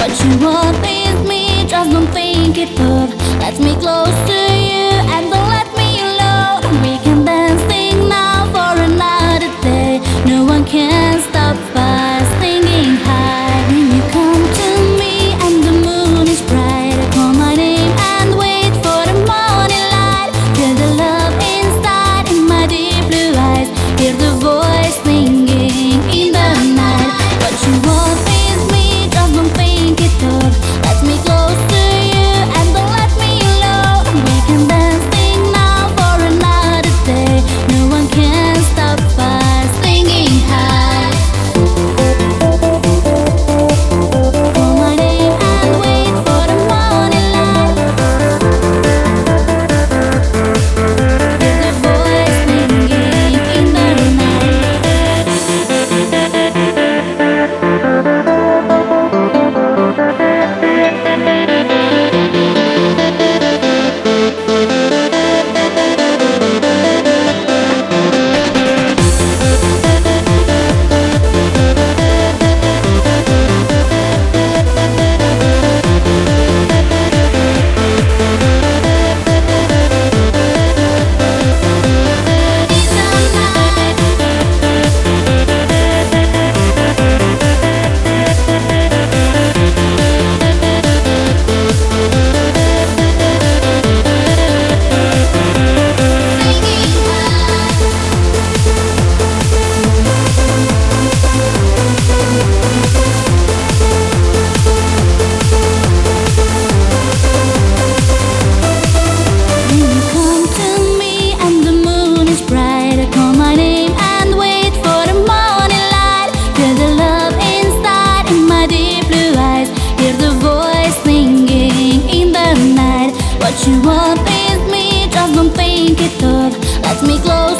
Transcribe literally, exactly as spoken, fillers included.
What you want is me, just don't think it up. Let me close to you and don't let me alone. We can dance, sing now for another day. No one can stop us singing high. When you come to me and the moon is bright, I call my name and wait for the morning light. Feel the love inside in my deep blue eyes. Hear the voice singing in the night. What you want is me, just don't think it up. Let me close to you and don't let me alone. We can dance, sing now for another day. No one can stop us singing high. Call my name and wait for the morning light. Hear the voice singing in the night. When you come to me and the moon is bright, I call my name and wait for the morning light. Feel the love inside in my deep blue eyes. Hear the voice singing in the night. What you want is me, just don't think it up. Let me close